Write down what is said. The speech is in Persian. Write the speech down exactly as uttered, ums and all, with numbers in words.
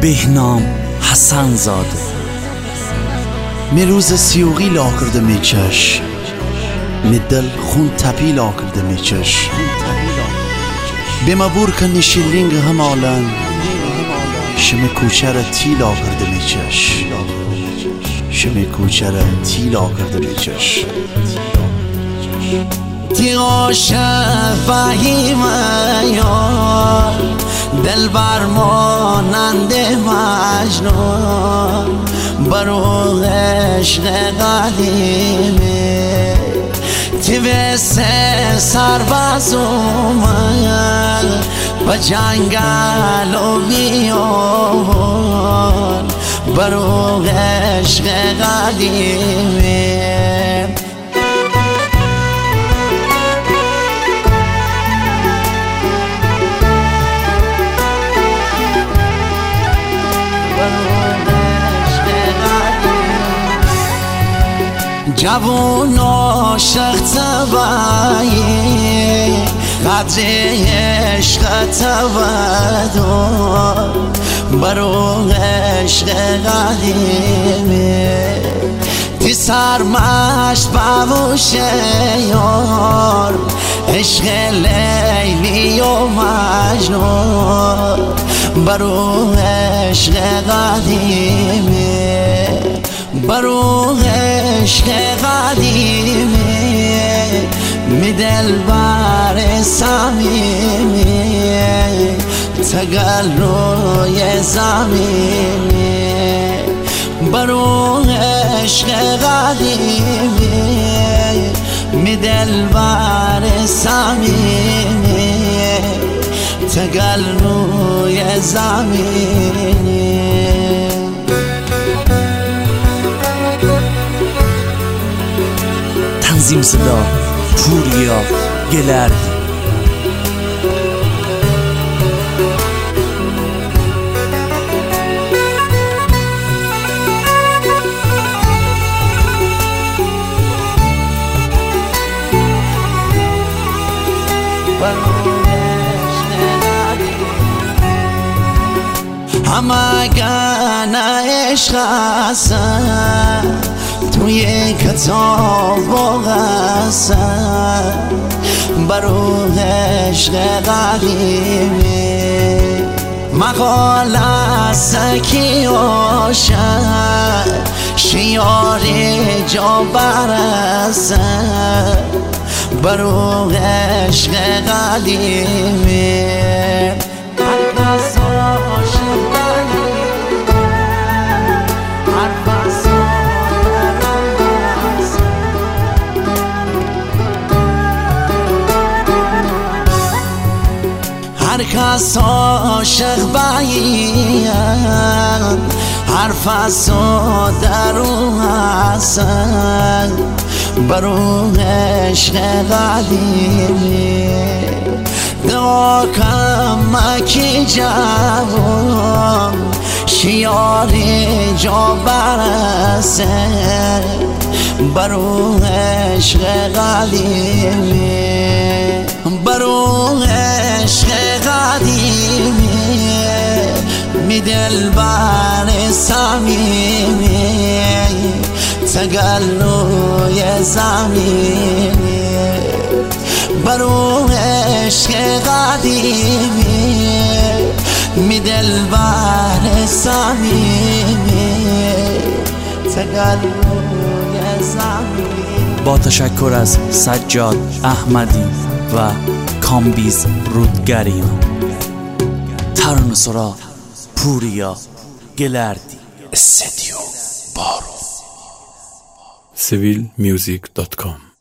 بهنام حسن زاده. می روز سیوغی لا کرده می چش، می دل خون تپی لا کرده می چش. بما بور کنی شیلینگ همالن، شمی کوچر تی لا کرده می چش. شمی کوچر تی لا کرده می چش. تی عاشق فهیمه یار، دل بر مانند مجنون، برو عشق قدیمه. تی وسه سرباز اومد با جنگل و بیان، برو عشق قدیمه. جوون عاشق تبایی، قدر عشق تبدار، برو عشق قدیمه. تی سرمشت بوشه یار، عشق لیلی و مجنون، برو عشق قدیمه. برو عشق قدیمه، می دل بر سمیمه، تگل روی زمینه. برو عشق قدیمه، می دل بر سمیمه، تگل روی زمینه. تنظیم صدا پوریا گلردی. همه گنه عشق هستن توی کتاب و قصد، برو عشق قدیمه. مقال است کی عاشق، شیار جا برسد، برو عشق قدیمه. هر کس عاشق باییم، حرف از تو در او هستن، برو عشق قدیمه. دعا کمکی جوان، شیار جا برسه، برو عشق قدیمه. برو عشق قدیمه، می دل بر سمیمه، تگل روی زمینه. برو عشق قدیمه، می دل بر سمیمه، تگل روی زمینه. با تشکر از سجاد احمدی و کامبیز رودگریان. ترانه سرا پوریا گلردی. استودیو بارو. سیویل میوزیک دات کام